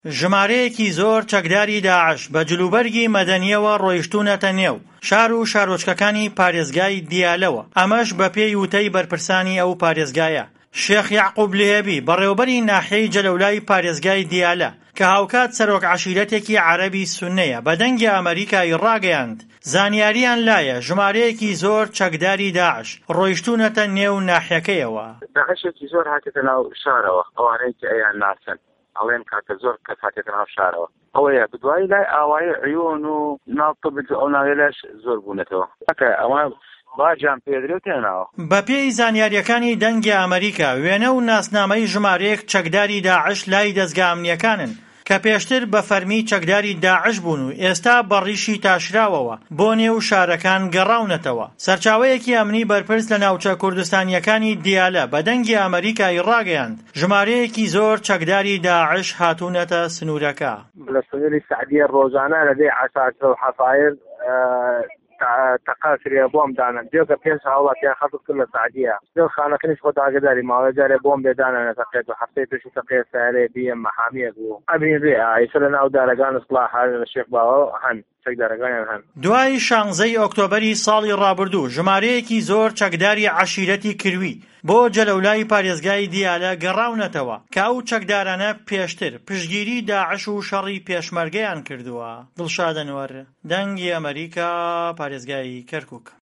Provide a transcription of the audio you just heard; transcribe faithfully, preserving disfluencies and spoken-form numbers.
ژمارەیەکی زۆر چەکداری داعش بە جلوبەرگی مەدەنیەوە ڕۆیشتوونەتە نێو شار و شارۆچکەکانی پارێزگای دیالەوە، ئەمەش بە پێی وتەی بەرپرسانی ئەو پارێزگایە. شێخ یعقوب لێهێبی بەڕێوەبەری ناحیەی جەلەولای پارێزگای دیالە کە هاوکات سەرۆک عەشیرەتێکی عەرەبی سوننەیە بە دەنگی ئەمریکای ڕاگەیاند زانیاریان لایە ژمارەیەکی زۆر چەکداری داعش ڕۆیشتوونەتە نێو ناحیەکەیەوە. داعشێکی زۆر هاتێتە ناو شارەوە، ئەوانەی کە ئەیان ناسن ئەڵێن کاتە زۆر کەس هاتێتە ناو شارەوە، ئەوەیە بدوای لای ئاوایی عیۆن و ناوتەبت ئەو ناوێلاش زۆر بوونەتەوە ئەکە ئەوان باجان پێدرێت تێناوە. بە پێی زانیاریەکانی دەنگی ئەمریکا وێنە و ناسنامەی ژمارەیەک چەکداری داعش لای دەستگا ئەمنیەکانن کە پێشتر بە فەرمی چەکداری داعش بوون و ئێستا بەڕیشی تاشراوەوە بۆ نێو شارەکان گەڕاونەتەوە. سەرچاوەیەکی ئەمنی بەرپرس لە ناوچە کوردستانیەکانی دیالە بە دەنگی ئەمریکای ڕاگەیاند ژمارەیەکی زۆر چەکداری داعش هاتوونەتە سنوورەکە. لە سنووری سعدیە ڕۆژانە لەدەی عەساکر و حەفایر تەقاسریە بۆم دانن دیۆکە پێنج هاوڵاتیان خەڵک کرد لە سعدیە دڵ خانەکەنیش خۆ داگەداری ماوەی جارێ بۆم بێدانە تەقێت و هەفتەی پێشی تەقێ سارێ بیە مەحامیەک بوو ئەبین ڕێ ئایسە لە ناو دارەگان سڵاح لە شێخ باوە هەن چەکدارەکانیان هەن. دوای شانزەی ئۆکتۆبەری ساڵی ڕابردوو ژمارەیەکی زۆر چەکداری عەشیرەتی کروی بۆ جەلەولای پارێزگای دیالە گەڕاونەتەوە کە ئەو چەکدارانە پێشتر پشتگیری داعش و شەڕی پێشمەرگەیان کردووە. دڵشاد ئەنوەر، دەنگی ئەمریکا، پارێزگای کەرکووک.